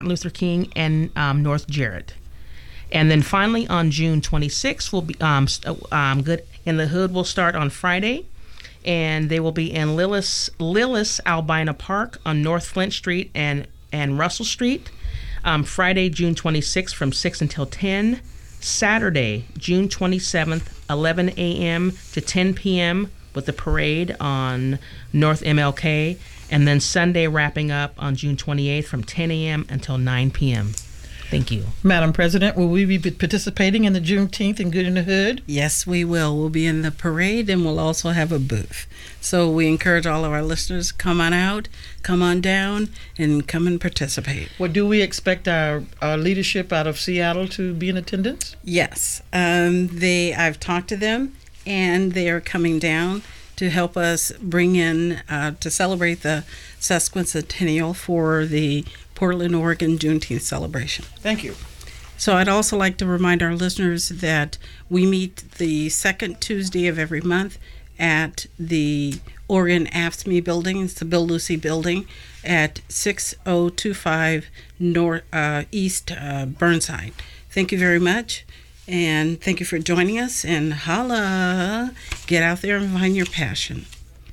Luther King and North Jarrett. And then finally on June 26th, will be Good in the Hood will start on Friday, and they will be in Lillis Albina Park on North Flint Street and Russell Street. Friday, June 26th from 6 until 10. Saturday, June 27th, 11 a.m. to 10 p.m. with the parade on North MLK. And then Sunday wrapping up on June 28th from 10 a.m. until 9 p.m. Thank you. Madam President, will we be participating in the Juneteenth in Good in the Hood? Yes, we will. We'll be in the parade, and we'll also have a booth. So we encourage all of our listeners to come on out, come on down, and come and participate. Well, do we expect our leadership out of Seattle to be in attendance? Yes. I've talked to them, and they are coming down to help us bring in, to celebrate the sesquicentennial for the Portland, Oregon Juneteenth celebration. Thank you. So I'd also like to remind our listeners that we meet the second Tuesday of every month at the Oregon AFSCME building. It's the Bill Lucy building at 6025 East Burnside. Thank you very much, and thank you for joining us, and holla, get out there and find your passion.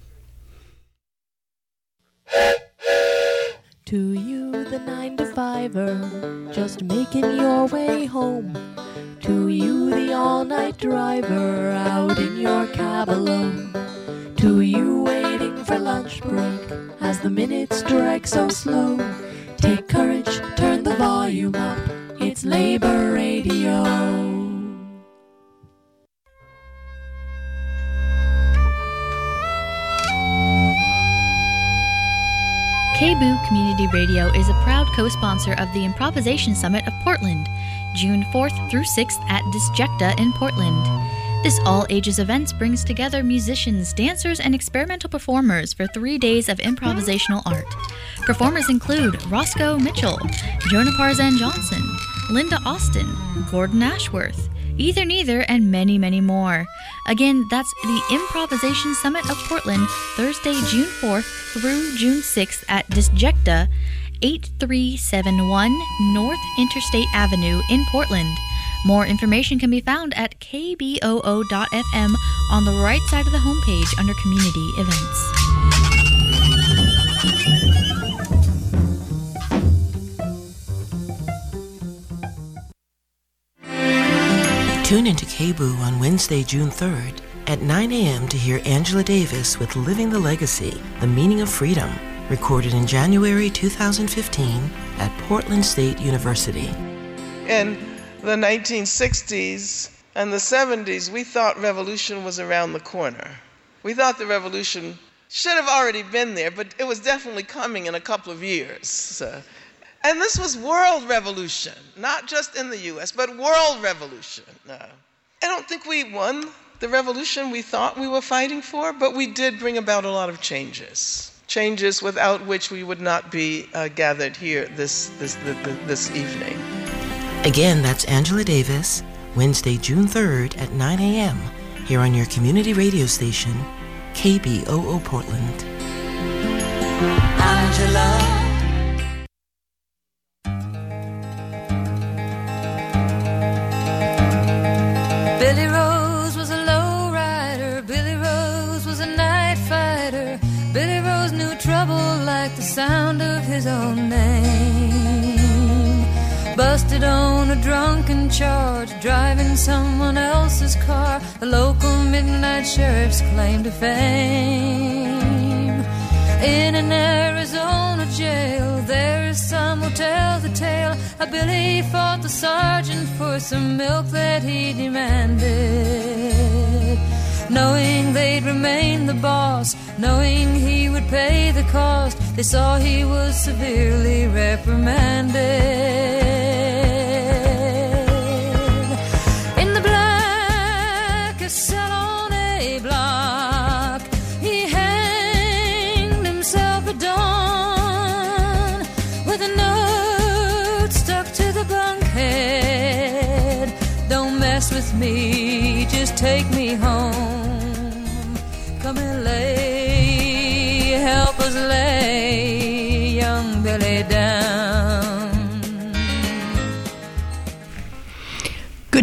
To you, the 9-to-5er, just making your way home. To you, the all-night driver, out in your cab alone. To you, waiting for lunch break, as the minutes drag so slow. Take courage, turn the volume up, it's Labor Radio. KBOO Community Radio is a proud co-sponsor of the Improvisation Summit of Portland, June 4th through 6th at Disjecta in Portland. This all-ages event brings together musicians, dancers, and experimental performers for 3 days of improvisational art. Performers include Roscoe Mitchell, Jonah Parzan Johnson, Linda Austin, Gordon Ashworth, Ether Neither, and many, many more. Again, that's the Improvisation Summit of Portland, Thursday, June 4th through June 6th at Disjecta, 8371 North Interstate Avenue in Portland. More information can be found at kboo.fm on the right side of the homepage under Community Events. Tune into KBOO on Wednesday, June 3rd at 9 a.m. to hear Angela Davis with Living the Legacy, The Meaning of Freedom, recorded in January 2015 at Portland State University. In the 1960s and the 70s, we thought revolution was around the corner. We thought the revolution should have already been there, but it was definitely coming in a couple of years. And this was world revolution, not just in the U.S., but world revolution. I don't think we won the revolution we thought we were fighting for, but we did bring about a lot of changes without which we would not be gathered here this evening. Again, that's Angela Davis, Wednesday, June 3rd at 9 a.m. here on your community radio station, KBOO Portland. Angela. Billy Rose was a low rider, Billy Rose was a night fighter, Billy Rose knew trouble like the sound of his own name. Busted on a drunken charge, driving someone else's car, the local midnight sheriff's claim to fame. In an Arizona jail, there is some who tell the tale how Billy fought the sergeant for some milk that he demanded. Knowing they'd remain the boss, knowing he would pay the cost, they saw he was severely reprimanded. In the blackest cell on a block, he hanged himself at dawn with a note stuck to the bunk head. Don't mess with me, just take me home. Come and help us lay young Billy down.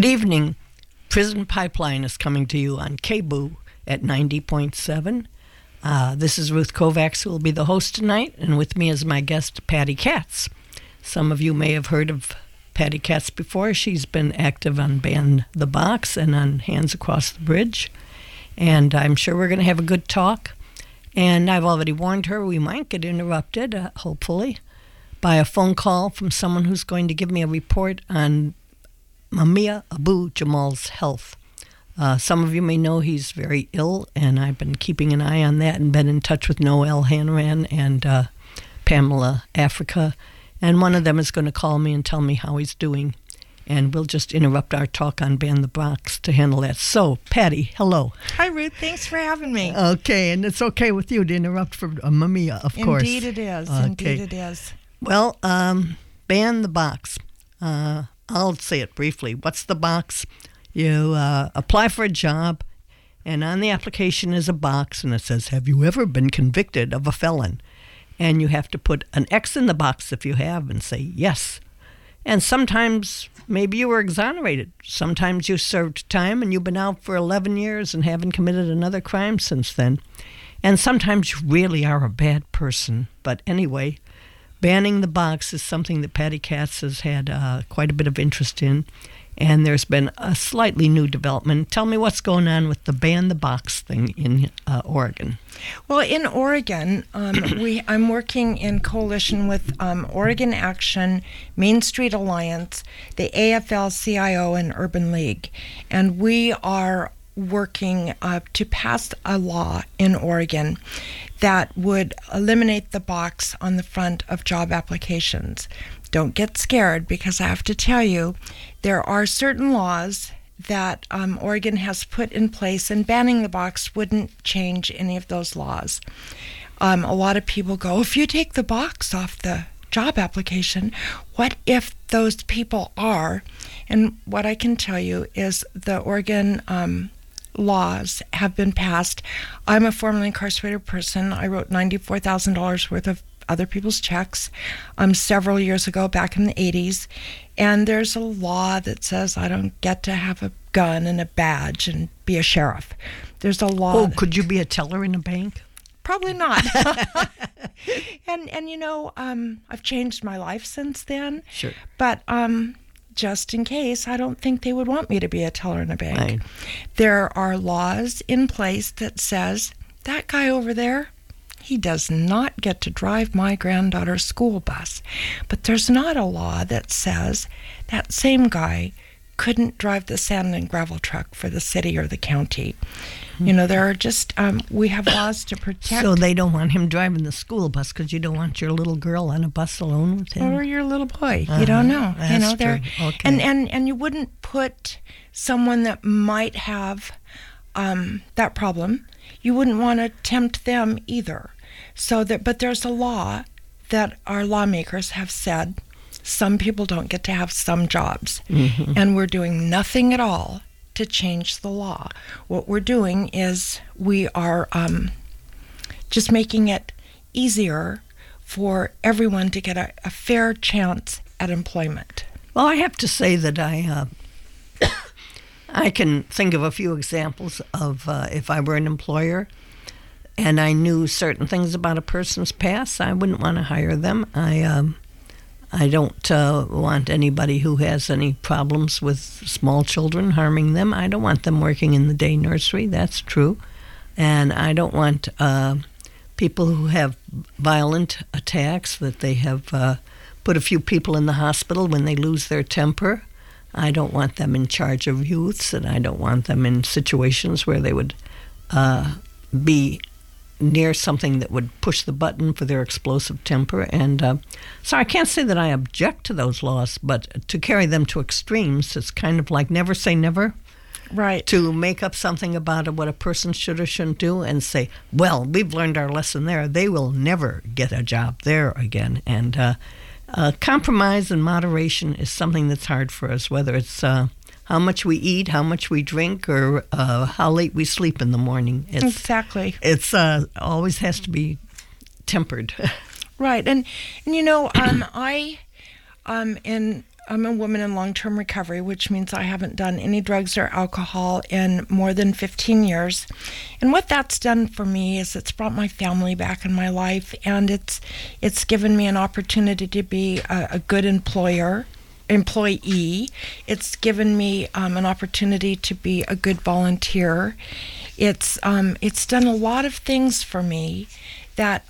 Good evening. Prison Pipeline is coming to you on KBOO at 90.7. This is Ruth Kovacs, who will be the host tonight, and with me is my guest, Patty Katz. Some of you may have heard of Patty Katz before. She's been active on Ban the Box and on Hands Across the Bridge, and I'm sure we're going to have a good talk. And I've already warned her we might get interrupted, hopefully, by a phone call from someone who's going to give me a report on Mumia Abu Jamal's health. Some of you may know he's very ill, and I've been keeping an eye on that and been in touch with Noel Hanran and Pamela Africa, and one of them is going to call me and tell me how he's doing, and we'll just interrupt our talk on Ban the Box to handle that. So, Patty, hello. Hi, Ruth. Thanks for having me. Okay, and it's okay with you to interrupt for Mumia, of course. Indeed it is. Okay. Indeed it is. Well, Ban the Box. I'll say it briefly. What's the box? You apply for a job, and on the application is a box, and it says, have you ever been convicted of a felon? And you have to put an X in the box if you have and say yes. And sometimes maybe you were exonerated. Sometimes you served time and you've been out for 11 years and haven't committed another crime since then. And sometimes you really are a bad person. But anyway, banning the box is something that Patty Katz has had quite a bit of interest in. And there's been a slightly new development. Tell me what's going on with the Ban the Box thing in Oregon. Well, in Oregon, I'm working in coalition with Oregon Action, Main Street Alliance, the AFL-CIO, and Urban League. And we are working to pass a law in Oregon that would eliminate the box on the front of job applications. Don't get scared, because I have to tell you, there are certain laws that Oregon has put in place, and banning the box wouldn't change any of those laws. A lot of people go, if you take the box off the job application, what if those people are? And what I can tell you is the Oregon laws have been passed. I'm a formerly incarcerated person. I wrote $94,000 worth of other people's checks several years ago, back in the 80s. And there's a law that says I don't get to have a gun and a badge and be a sheriff. There's a law. Oh, could you be a teller in a bank? Probably not. and you know, I've changed my life since then. Sure. But just in case, I don't think they would want me to be a teller in a bank. Right. There are laws in place that says that guy over there, he does not get to drive my granddaughter's school bus. But there's not a law that says that same guy couldn't drive the sand and gravel truck for the city or the county. You know, there are just, we have laws to protect. So they don't want him driving the school bus because you don't want your little girl on a bus alone with him? Or your little boy. You don't know. That's they're, true. Okay. And you wouldn't put someone that might have that problem, you wouldn't want to tempt them either. But there's a law that our lawmakers have said some people don't get to have some jobs. Mm-hmm. And we're doing nothing at all to change the law. What we're doing is we are just making it easier for everyone to get a fair chance at employment. Well, I have to say that I can think of a few examples of if I were an employer and I knew certain things about a person's past, I wouldn't want to hire them. I don't want anybody who has any problems with small children harming them. I don't want them working in the day nursery. That's true. And I don't want people who have violent attacks, that they have put a few people in the hospital when they lose their temper. I don't want them in charge of youths, and I don't want them in situations where they would be near something that would push the button for their explosive temper. And so I can't say that I object to those laws, but to carry them to extremes, it's kind of like never say never. Right. To make up something about what a person should or shouldn't do and say, well, we've learned our lesson there. They will never get a job there again. And compromise and moderation is something that's hard for us, whether it's how much we eat, how much we drink, or how late we sleep in the morning. Exactly. It's always has to be tempered. Right. And you know, I in I'm a woman in long-term recovery, which means I haven't done any drugs or alcohol in more than 15 years. And what that's done for me is it's brought my family back in my life, and it's given me an opportunity to be a good employee. It's given me an opportunity to be a good volunteer. It's done a lot of things for me that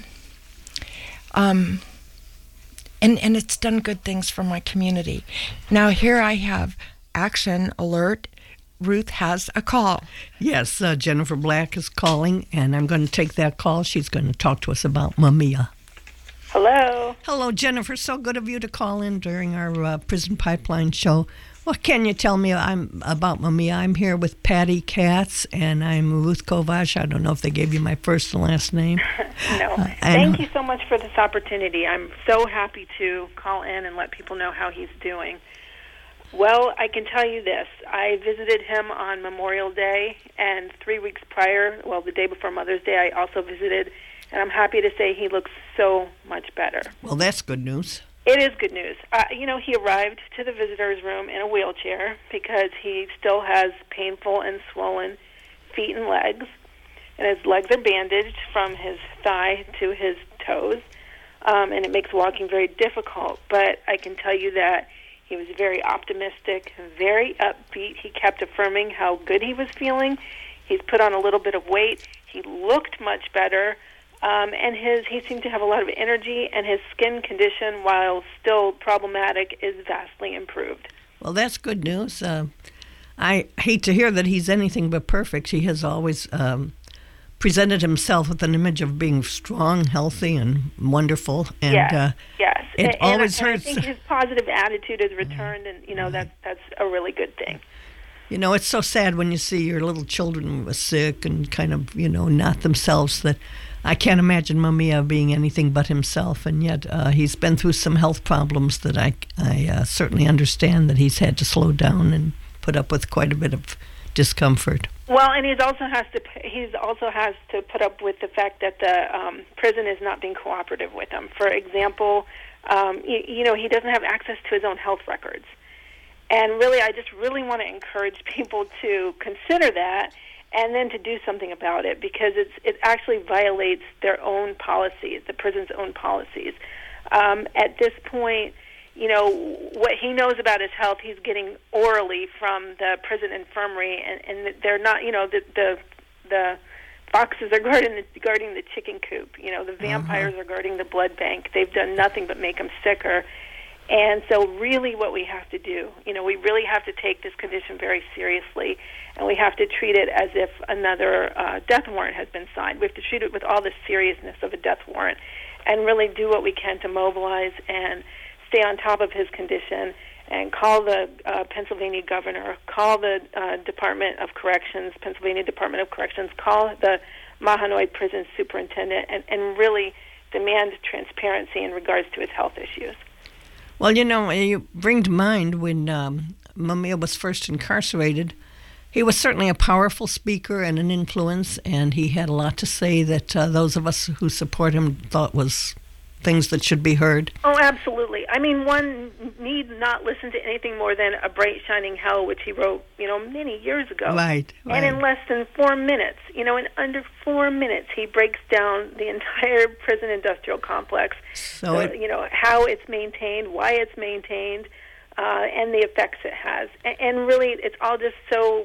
and it's done good things for my community. Now here I have action alert. Ruth has a call. Yes, Jennifer Black is calling, and I'm going to take that call. She's going to talk to us about Mamiya. Hello. Hello, Jennifer. So good of you to call in during our Prison Pipeline show. What can you tell me about Mamiya? I'm here with Patty Katz, and I'm Ruth Kovash. I don't know if they gave you my first and last name. No. Thank you so much for this opportunity. I'm so happy to call in and let people know how he's doing. Well, I can tell you this. I visited him on Memorial Day, and 3 weeks prior, the day before Mother's Day, I also visited, and I'm happy to say he looks so much better. Well, that's good news. It is good news. He arrived to the visitor's room in a wheelchair because he still has painful and swollen feet and legs, and his legs are bandaged from his thigh to his toes, and it makes walking very difficult. But I can tell you that he was very optimistic, very upbeat. He kept affirming how good he was feeling. He's put on a little bit of weight. He looked much better. And he seemed to have a lot of energy, and his skin condition, while still problematic, is vastly improved. Well, that's good news. I hate to hear that he's anything but perfect. He has always presented himself with an image of being strong, healthy, and wonderful. And yes. It always hurts. I think his positive attitude has returned, and that's a really good thing. It's so sad when you see your little children sick and kind of, not themselves. That I can't imagine Mamiya being anything but himself, and yet he's been through some health problems that I certainly understand that he's had to slow down and put up with quite a bit of discomfort. Well, and he also has to put up with the fact that the prison is not being cooperative with him. For example, he doesn't have access to his own health records. And really, I just really want to encourage people to consider that and then to do something about it, because it actually violates their own policies, the prison's own policies. At this point, what he knows about his health, he's getting orally from the prison infirmary, and they're not, the foxes are guarding the chicken coop. The vampires are guarding the blood bank. They've done nothing but make him sicker. And so really what we have to do, we really have to take this condition very seriously, and we have to treat it as if another death warrant has been signed. We have to treat it with all the seriousness of a death warrant and really do what we can to mobilize and stay on top of his condition and call the Pennsylvania governor, call the Department of Corrections, Pennsylvania Department of Corrections, call the Mahanoy Prison Superintendent, and really demand transparency in regards to his health issues. Well, you bring to mind when Mamiya was first incarcerated, he was certainly a powerful speaker and an influence, and he had a lot to say that those of us who support him thought was things that should be heard. Oh, absolutely. I mean, one need not listen to anything more than A Bright Shining Hell, which he wrote, many years ago. Right. And in less than 4 minutes, in under 4 minutes, he breaks down the entire prison industrial complex. So how it's maintained, why it's maintained, and the effects it has. And really, it's all just so,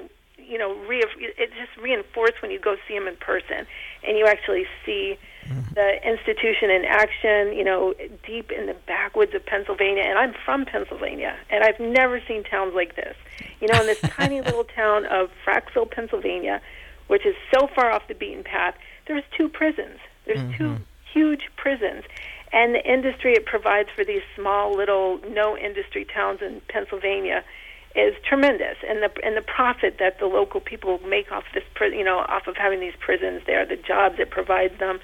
it's just reinforced when you go see him in person, and you actually see the institution in action, deep in the backwoods of Pennsylvania. And I'm from Pennsylvania, and I've never seen towns like this. In this tiny little town of Frackville, Pennsylvania, which is so far off the beaten path, there's 2 prisons. There's 2 huge prisons. And the industry it provides for these small little no-industry towns in Pennsylvania is tremendous, and the profit that the local people make off this, off of having these prisons there, the jobs it provides them,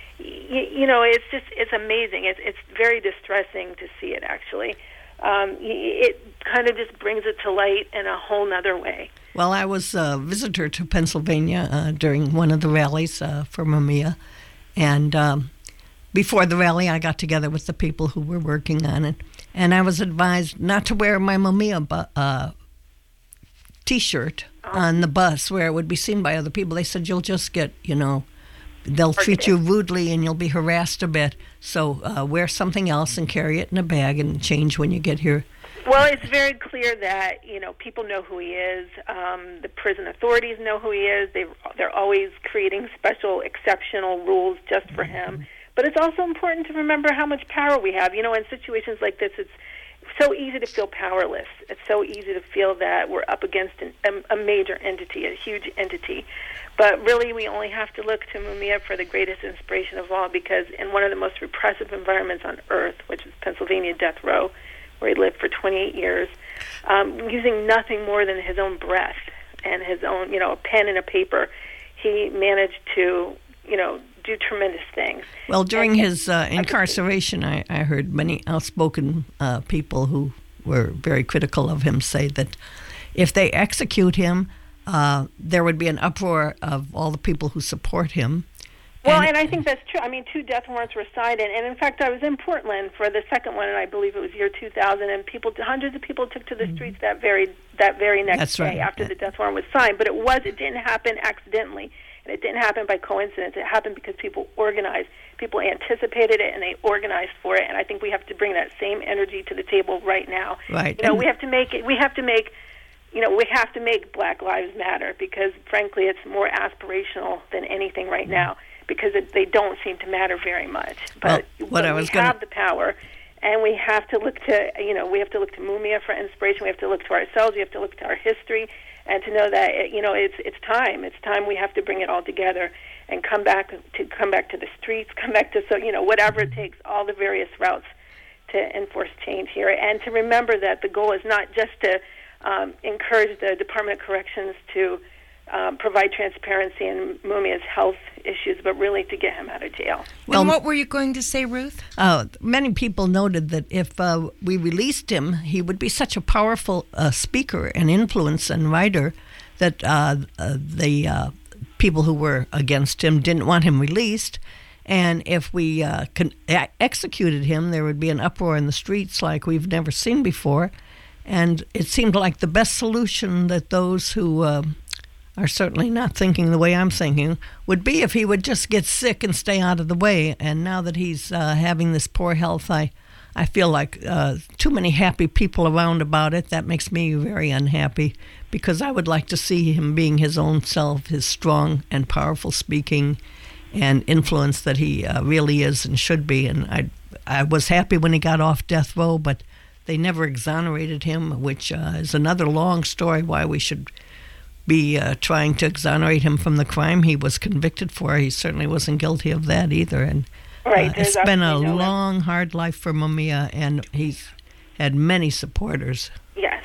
it's amazing. It's very distressing to see it. Actually, it kind of just brings it to light in a whole nother way. Well, I was a visitor to Pennsylvania during one of the rallies for Mamiya, and before the rally, I got together with the people who were working on it. and I was advised not to wear my Mumia T-shirt on the bus where it would be seen by other people. They said you'll just get, they'll treat you rudely and you'll be harassed a bit. So wear something else and carry it in a bag and change when you get here. Well, it's very clear that people know who he is. The prison authorities know who he is. They're always creating special, exceptional rules just for him. But it's also important to remember how much power we have. In situations like this, it's so easy to feel powerless. It's so easy to feel that we're up against a major entity, a huge entity. But really, we only have to look to Mumia for the greatest inspiration of all, because in one of the most repressive environments on earth, which is Pennsylvania death row, where he lived for 28 years, using nothing more than his own breath and his own, a pen and a paper, he managed to, do tremendous things. Well, during his incarceration, I heard many outspoken people who were very critical of him say that if they execute him, there would be an uproar of all the people who support him. Well, and I think that's true. I mean, 2 death warrants were signed, and in fact, I was in Portland for the second one, and I believe it was year 2000, and hundreds of people took to the streets that very next day after the death warrant was signed. But it didn't happen accidentally, and it didn't happen by coincidence. It happened because people organized, people anticipated it, and they organized for it. And I think we have to bring that same energy to the table right now. Right. We have to make Black Lives Matter, because frankly, it's more aspirational than anything right now, because they don't seem to matter very much. But we have the power, and we have to look to Mumia for inspiration. We have to look to ourselves. We have to look to our history, and to know that it's time. It's time we have to bring it all together and come back to the streets, come back to whatever it takes, all the various routes to enforce change here, and to remember that the goal is not just to encourage the Department of Corrections to provide transparency in Mumia's health issues, but really to get him out of jail. Well, and what were you going to say, Ruth? Many people noted that if we released him, he would be such a powerful speaker and influence and writer that the people who were against him didn't want him released. And if we executed him, there would be an uproar in the streets like we've never seen before. And it seemed like the best solution that those who are certainly not thinking the way I'm thinking would be if he would just get sick and stay out of the way. And now that he's having this poor health, I feel like too many happy people around about it. That makes me very unhappy, because I would like to see him being his own self, his strong and powerful speaking and influence that he really is and should be. And I was happy when he got off death row, but they never exonerated him, which is another long story why we should be trying to exonerate him from the crime he was convicted for. He certainly wasn't guilty of that either. And it's been a long, hard life for Mumia, and he's had many supporters. Yes.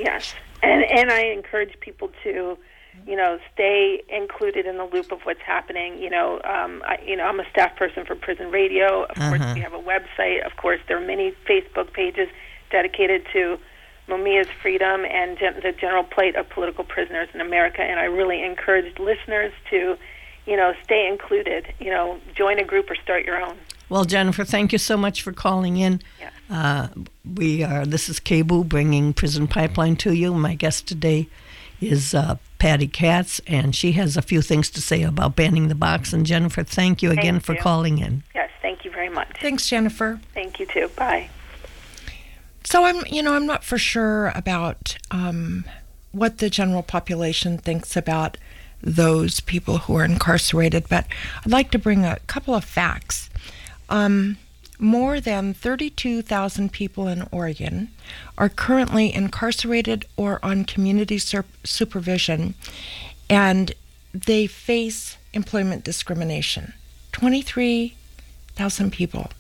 And I encourage people to, stay included in the loop of what's happening. I'm a staff person for Prison Radio. Of course, we have a website. Of course, there are many Facebook pages dedicated to Mumia's freedom and the general plight of political prisoners in America. And I really encourage listeners to, stay included. Join a group or start your own. Well, Jennifer, thank you so much for calling in. Yes. This is KBOO bringing Prison Pipeline to you. My guest today is Patty Katz, and she has a few things to say about banning the box. And Jennifer, thank you again for calling in. Yes, thank you very much. Thanks, Jennifer. Thank you too. Bye. So I'm not for sure about what the general population thinks about those people who are incarcerated, but I'd like to bring a couple of facts. More than 32,000 people in Oregon are currently incarcerated or on community supervision, and they face employment discrimination. 23,000 people.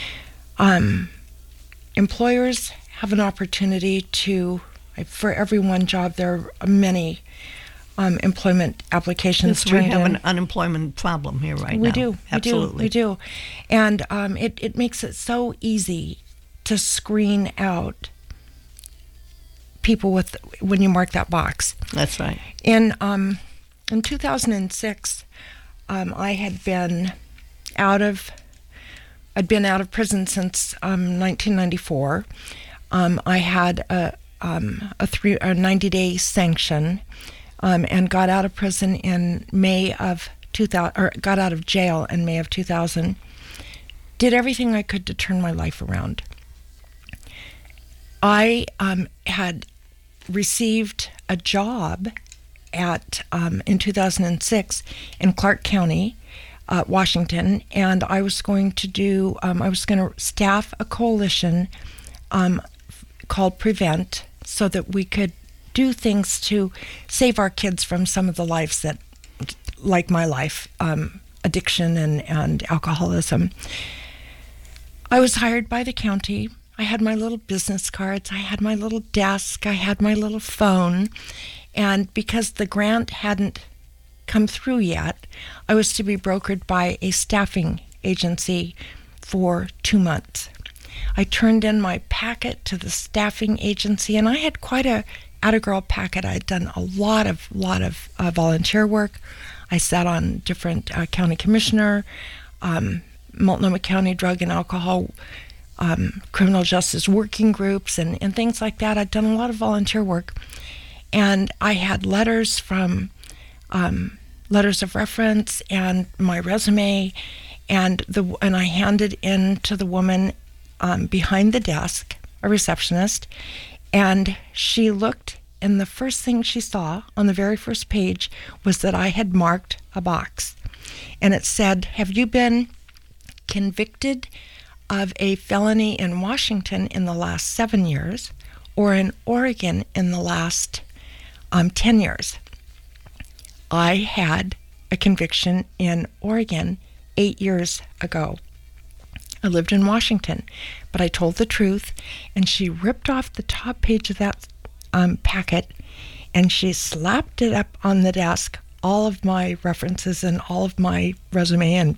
Employers have an opportunity to, for every one job, there are many employment applications turned in. We have an unemployment problem here right now. We do. Absolutely. We do. And it makes it so easy to screen out people when you mark that box. That's right. In 2006, I had been out of I'd been out of prison since 1994. I had a 90-day sanction, and got out of prison in May of 2000, or got out of jail in May of 2000. Did everything I could to turn my life around. I had received a job at in 2006 in Clark County, Washington, and I was going to staff a coalition called Prevent, so that we could do things to save our kids from some of the lives that, like my life, addiction and alcoholism. I was hired by the county. I had my little business cards, I had my little desk, I had my little phone, and because the grant hadn't come through yet, I was to be brokered by a staffing agency for 2 months. I turned in my packet to the staffing agency, and I had quite a Atta-Girl packet. I'd done a lot of volunteer work. I sat on different county commissioner, Multnomah County Drug and Alcohol criminal justice working groups and things like that. I'd done a lot of volunteer work, and I had letters from letters of reference and my resume, and I handed in to the woman behind the desk, a receptionist, and she looked, and the first thing she saw on the very first page was that I had marked a box, and it said, "Have you been convicted of a felony in Washington in the last 7 years, or in Oregon in the last 10 years. I had a conviction in Oregon 8 years ago. I lived in Washington, but I told the truth, and she ripped off the top page of that packet, and she slapped it up on the desk, all of my references and all of my resume,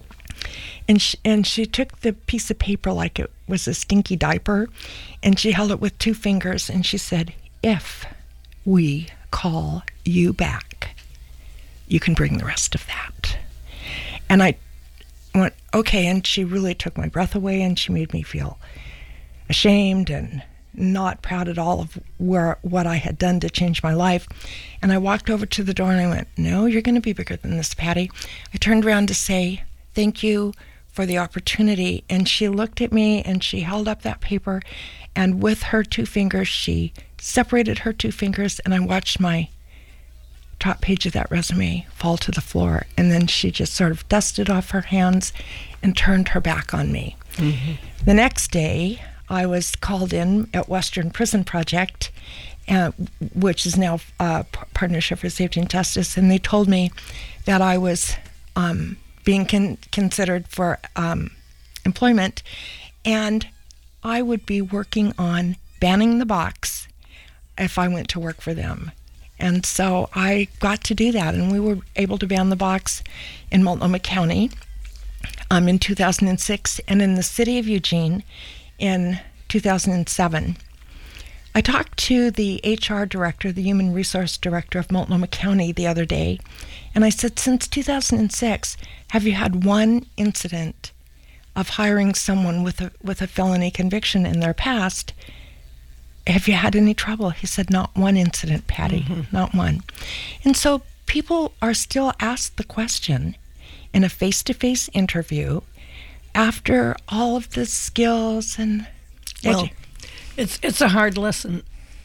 and she took the piece of paper like it was a stinky diaper, and she held it with 2 fingers, and she said, "If we call you back, you can bring the rest of that." And I went, okay, and she really took my breath away, and she made me feel ashamed and not proud at all of what I had done to change my life. And I walked over to the door and I went, "No, you're going to be bigger than this, Patty." I turned around to say, "Thank you for the opportunity." And she looked at me and she held up that paper, and with her 2 fingers, she separated her 2 fingers, and I watched my top page of that resume fall to the floor. And then she just sort of dusted off her hands and turned her back on me. Mm-hmm. The next day, I was called in at Western Prison Project, which is now Partnership for Safety and Justice, and they told me that I was being considered for employment, and I would be working on banning the box if I went to work for them. And so I got to do that, and we were able to ban the box in Multnomah County in 2006, and in the city of Eugene in 2007. I talked to the HR director, the human resource director of Multnomah County the other day, and I said, "Since 2006, have you had one incident of hiring someone with a felony conviction in their past? Have you had any trouble?" He said, "Not one incident, Patty, not one." And so people are still asked the question in a face-to-face interview after all of the skills and... Well, it's a hard lesson,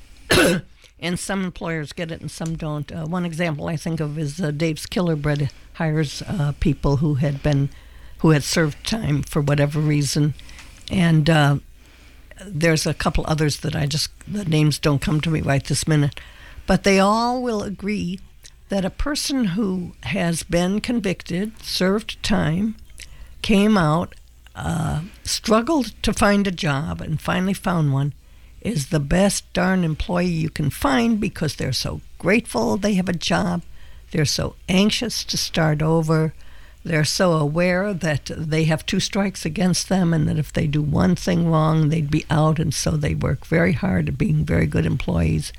and some employers get it and some don't. One example I think of is Dave's Killer Bread hires people who had served time for whatever reason, and there's a couple others that the names don't come to me right this minute, but they all will agree that a person who has been convicted, served time, came out, struggled to find a job and finally found one, is the best darn employee you can find, because they're so grateful they have a job, they're so anxious to start over, they're so aware that they have 2 strikes against them and that if they do one thing wrong, they'd be out, and so they work very hard at being very good employees.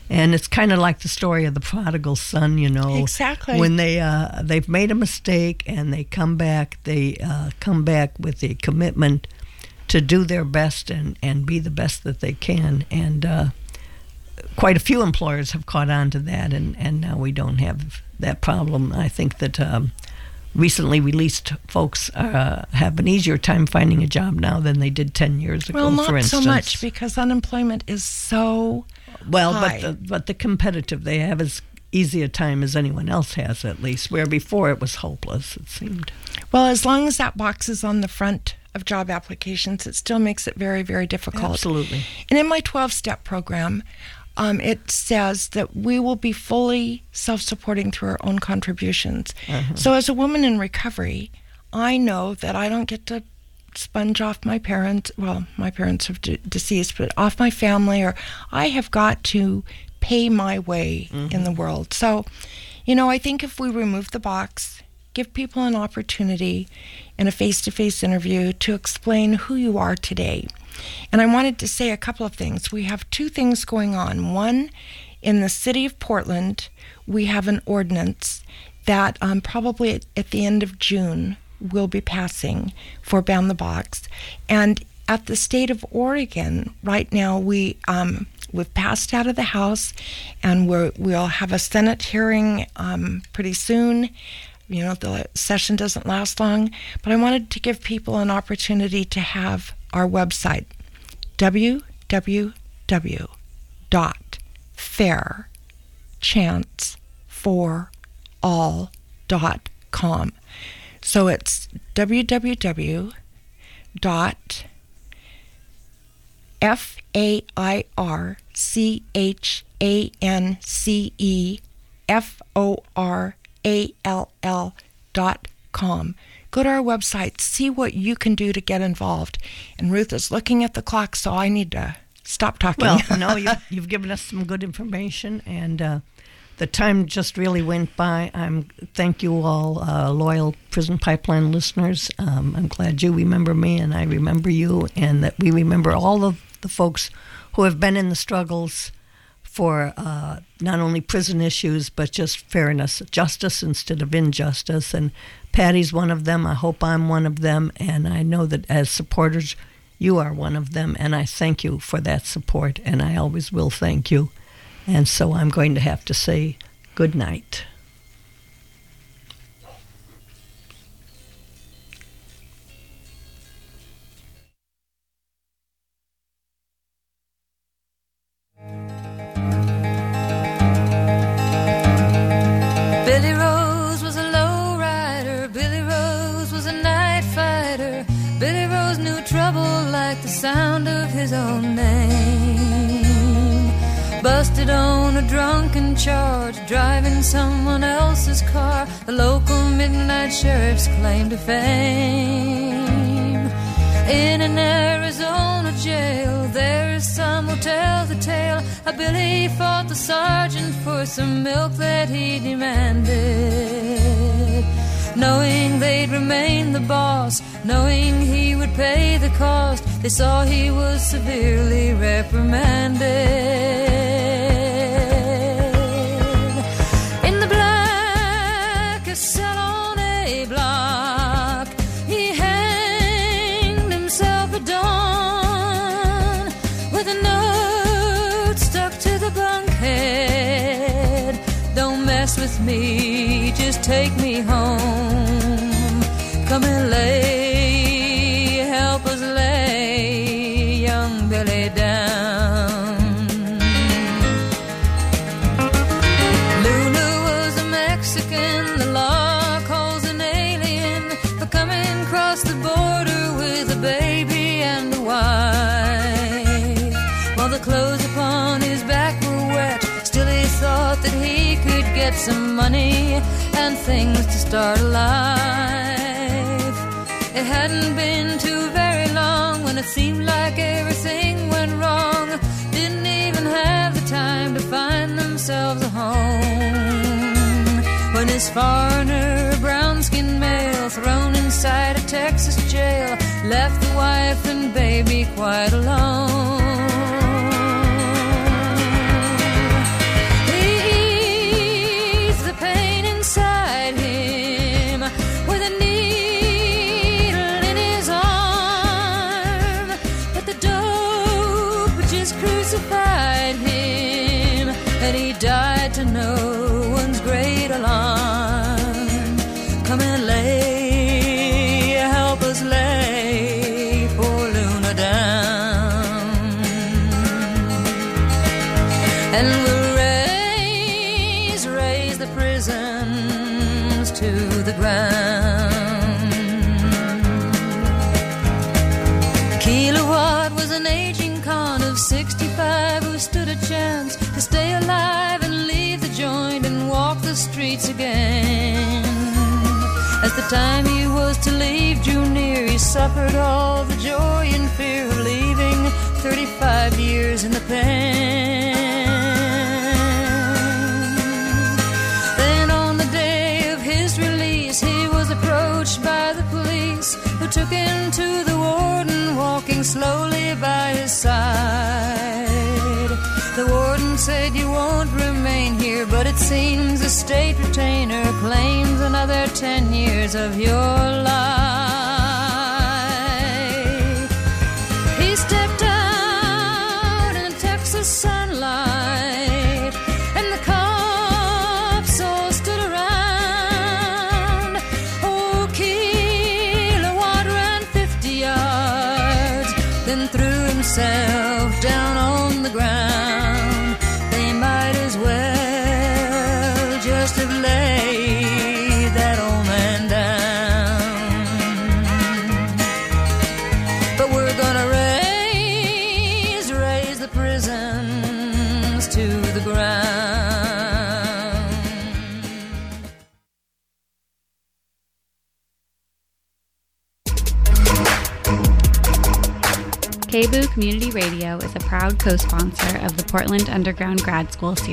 And it's kind of like the story of the prodigal son, you know. Exactly. When they've made a mistake and they come back with the commitment to do their best and be the best that they can. And quite a few employers have caught on to that, and now we don't have that problem. I think that recently released folks have an easier time finding a job now than they did 10 years ago, well, not for instance. so much, because unemployment is so high. But the competitive, they have as easy a time as anyone else has, at least, where before it was hopeless, it seemed. Well, as long as that box is on the front of job applications, it still makes it very, very difficult. Absolutely. And in my 12-step program, it says that we will be fully self-supporting through our own contributions. So as a woman in recovery, I know that I don't get to sponge off my parents. Well, my parents have deceased, but off my family, or I have got to pay my way in the world. So, I think if we remove the box, give people an opportunity in a face-to-face interview to explain who you are today. And I wanted to say a couple of things. We have two things going on. One, in the city of Portland, we have an ordinance that probably at the end of June will be passing for Ban the Box. And at the state of Oregon, right now, we've passed out of the House, and we'll have a Senate hearing pretty soon. The session doesn't last long, but I wanted to give people an opportunity to have our website, www.fairchanceforall.com. So it's fairchanceforall.com. Go to our website, see what you can do to get involved. And Ruth is looking at the clock, so I need to stop talking. Well, no, you've given us some good information, and the time just really went by. Thank you all, loyal Prison Pipeline listeners. I'm glad you remember me, and I remember you, and that we remember all of the folks who have been in the struggles for not only prison issues, but just fairness, justice instead of injustice. And Patty's one of them. I hope I'm one of them. And I know that as supporters, you are one of them. And I thank you for that support. And I always will thank you. And so I'm going to have to say good night. Billy Rose was a low rider. Billy Rose was a night fighter. Billy Rose knew trouble like the sound of his own name. Busted on a drunken charge, driving someone else's car. The local midnight sheriff's claim to fame. In an Arizona jail, there is some who tell the tale how Billy fought the sergeant for some milk that he demanded. Knowing they'd remain the boss, knowing he would pay the cost, they saw he was severely reprimanded. In the blackest cell on a block, he hanged himself at dawn with a note stuck to the bunkhead. Don't mess with me, just take me home. Come and lay, help us lay young Billy down. Lulu was a Mexican, the law calls an alien for coming across the border with a baby and a wife. While the clothes upon his back were wet, still he thought that he could get some money and things to start a life. It hadn't been too very long when it seemed like everything went wrong. Didn't even have the time to find themselves a home. When his foreigner, brown-skinned male, thrown inside a Texas jail, left the wife and baby quite alone. crucified him, and he died to no one's great alarm. Come and help us lay poor Luna down, and we'll raise the prisons to the ground. Kilowatt was an aging con of 65 who stood a chance to stay alive and leave the joint and walk the streets again. As the time he was to leave drew near, he suffered all the joy and fear of leaving 35 years in the pen. Then on the day of his release, he was approached by the police, who took him to the warden, walking slowly by his side. The warden said, "You won't remain here, but it seems the state retainer claims another 10 years of your life." He stepped out in the Texas sunlight, and the cops all stood around. Oh, Kilowatt ran 50 yards, then threw himself down on the ground. They might as well just have laid that old man down. But we're gonna raise the prisons to the ground. KBOO Community Radio is a proud co-sponsor of the Portland Underground Grad School series.